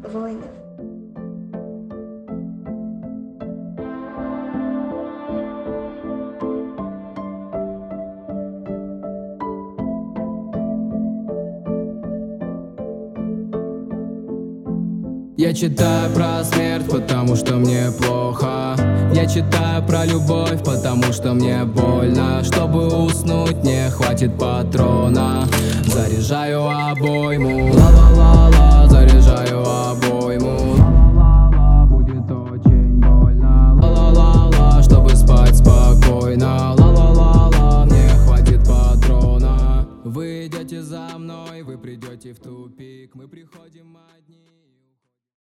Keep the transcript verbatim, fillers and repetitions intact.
воинов. Я читаю про смерть, потому что мне плохо. Я читаю про любовь, потому что мне больно. Чтобы уснуть, не хватит патрона. Заряжаю обойму. Ла-ла-ла.